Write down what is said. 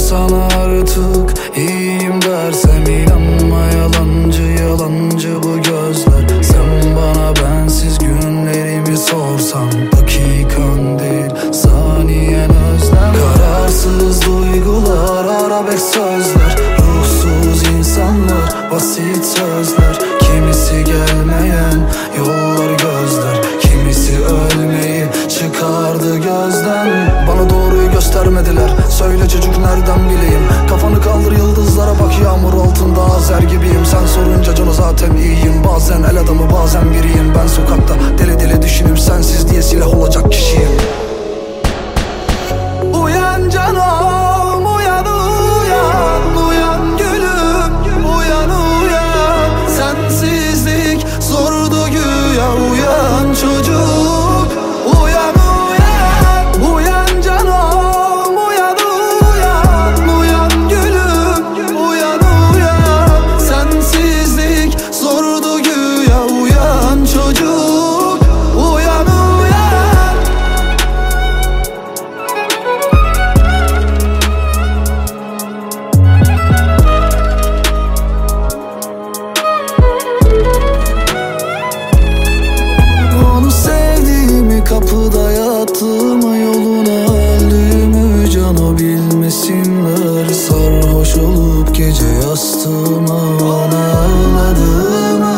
sana artık iyiyim dersem inanma, yalancı yalancı bu gözler. Sen bana bensiz günlerimi sorsan dakikan değil saniyen özlem. Kararsız duygular, arabek sözler, ruhsuz insanlar, basit sözler. Kimisi gelmeyen yollar gözler, kimisi ölmeyi çıkardı gözden. Bana doğruyu göstermediler, söyle çocuk nereden bileyim. Kafanı kaldır yıldızlara bak, yağmur altında azer gibiyim. Sen sorunca canı zaten iyiyim. Bazen el adamı bazen biriyim. Ben sokakta deli deli düşünüp sensiz diye silah olacak kişiyim. Uyan canım, uyan uyan, uyan gülüm, uyan uyan. Sensizlik zordu güya, uyan çocuk, uyan uyan. Uyan canım, uyan uyan, uyan gülüm, uyan uyan. Sensizlik zordu güya, uyan çocuk, uyan uyan. Onu sevdiğimi, kapıda yattığımı, yoluna öldüğümü can o bilmesinler. Sarhoş olup gece yastığıma ona ağladığımı